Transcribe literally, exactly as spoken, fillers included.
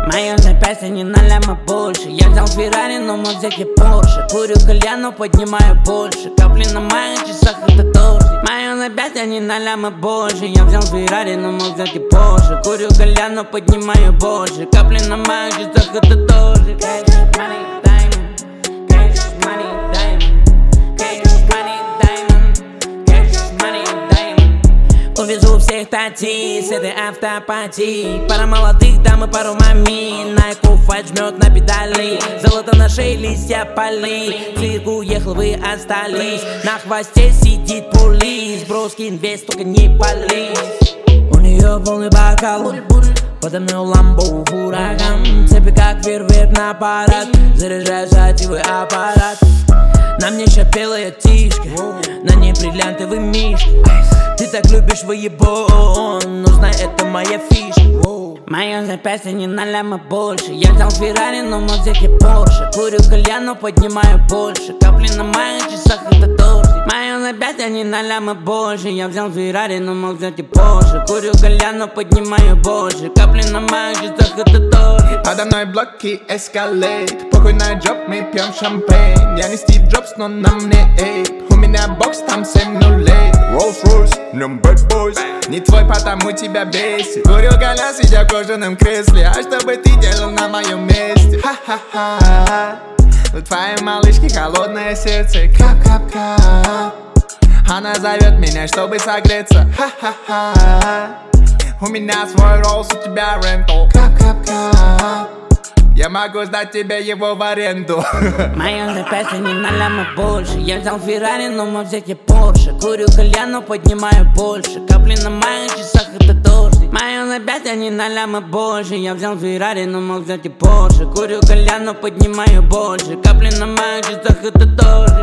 Мое запястье не на ляма больше. Я взял Феррари, но мой взяки Порше. Курю кальян, но поднимаю больше. Капли на моих часах это дождь. Мое запястье не на ляма больше. Я взял Феррари, но мой взяки Порше. Курю кальян, но поднимаю больше. Капли на моих часах это дождь. Cash, money, diamond. Cash, money, diamond. Cash, money, diamond. Cash, money, diamond. Увезу всех тати с этой автопатии. Пара молодых дам и пару мамин. Найку файт жмет на педали. Золото на шее, листья поли. Цирк уехал, вы остались. На хвосте сидит полис. Броски инвест, только не пались. У нее полный бокал. Подо мной ламбо, ураган. Цепи как фейерверк на парад. Заряжаю сативый аппарат. На мне шапелая тишка. На ней бриллиантовый мишка. Ты так любишь выебон, но знай, это моя фишка. Мое запястье не на ляма больше. Я взял Феррари, но мой взяки Порше. Курю кальян, но поднимаю больше. Капли на моих часах это дождь. Мое запястье не на ляма больше. Я взял Феррари, но мой взяки Порше. Курю кальян, но поднимаю больше. Капли на моих часах это дождь. Подо мной блоки эскалейт. Похуй на джоб, мы пьем шампейн. Я не Стив Джобс, но на мне эйп. У меня бокс, там семь нулей. Rolls-Royce, в нем bad boys. Не твой, потому тебя бесит. Курю кальян, сидя в кожаном кресле. А что бы ты делал на моем месте? Ха-ха-ха. У твоей малышки холодное сердце. Кап-кап-кап. Она зовет меня, чтобы согреться. Ха-ха-ха. У меня свой Rolls, у тебя рентал. Кап-кап-кап. Я могу сдать тебе его в аренду. Мое запястье не на ляма больше. Я взял Феррари, но мой взяки Порше. Курю кальян, но поднимаю больше. Капли на моих часах это дождь. Мое запястье не на ляма больше. Я взял Феррари, но мой взяки Порше. Курю кальян, но поднимаю больше. Капли на моих часах это дождь.